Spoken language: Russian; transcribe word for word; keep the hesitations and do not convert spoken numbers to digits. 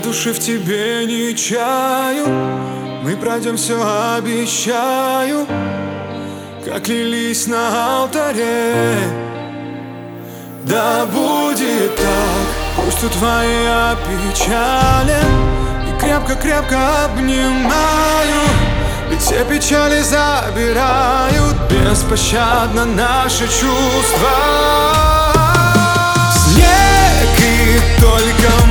души в тебе не чаю. Мы пройдем все, обещаю, как лились на алтаре. Да будет так, пусть твоя печали, и крепко-крепко обнимаю. Ведь все печали забирают беспощадно наши чувства. Снег и только